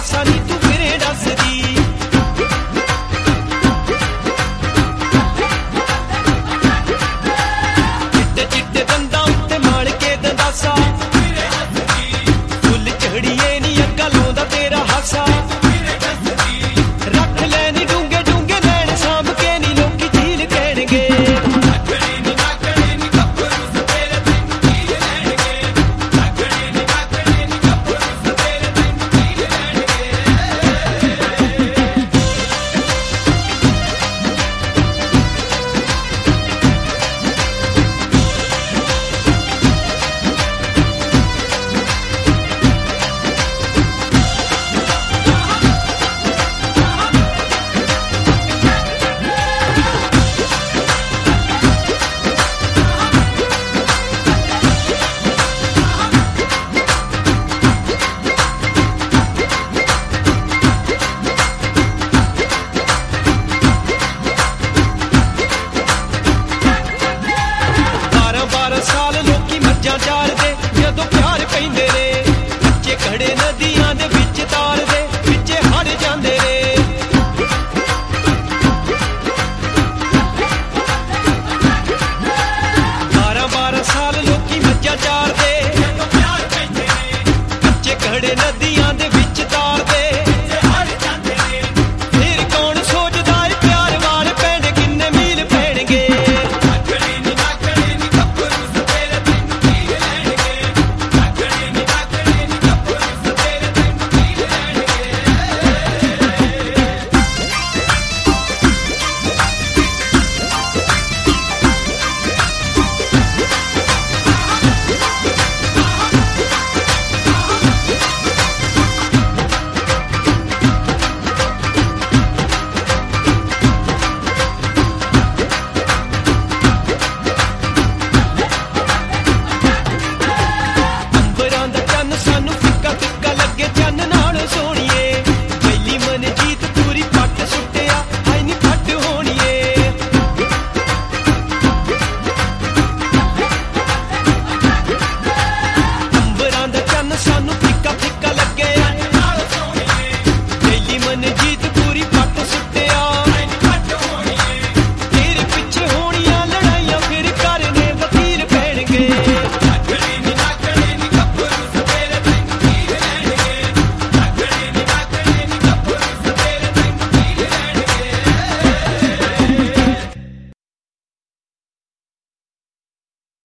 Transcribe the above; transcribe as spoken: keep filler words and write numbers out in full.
ਹਾਸਾ ਨੀ ਤੂੰ ਫਿਰੇ ਦੱਸਦੀ। ਚਿੱਟੇ ਚਿੱਟੇ ਦੰਦਾਂ ਉੱਤੇ ਮਾਣ ਕੇ ਦੰਦਾਸਾ, ਫੁੱਲ ਝੜੀਏ ਨੀ ਅੱਗਾ ਲਾਉਂਦਾ ਤੇਰਾ ਹਾਸਾ। ਰੱਖ ਲੈ ਨੀ ਡੂੰਗੇ ਡੂੰਗੇ ਨੈਣ ਸਾਂਭ ਕੇ ਨੀ ਲੋਕੀ ਝੀਲ ਕਹਿਣਗੇ। ਸਾਲ ਲੋਕੀ ਮੱਝਾਂ ਚਾਰਦੇ ਜਦੋਂ ਪਿਆਰ ਪੈਂਦੇ ਨੇ, ਬੱਚੇ ਖੜੇ ਨਦੀਆਂ ਦੇ ਵਿੱਚ ਤਾਰਦੇ ਵਿੱਚੇ ਹੜ ਜਾਂਦੇ ਨੇ। ਬਾਰਾਂ ਬਾਰਾਂ ਸਾਲ ਲੋਕੀ ਮੱਝਾਂ ਚਾਰਦੇ ਜਦੋਂ ਪਿਆਰ ਪੈਂਦੇ ਨੇ, ਬੱਚੇ ਖੜੇ ਨਦੀਆਂ ਦੇ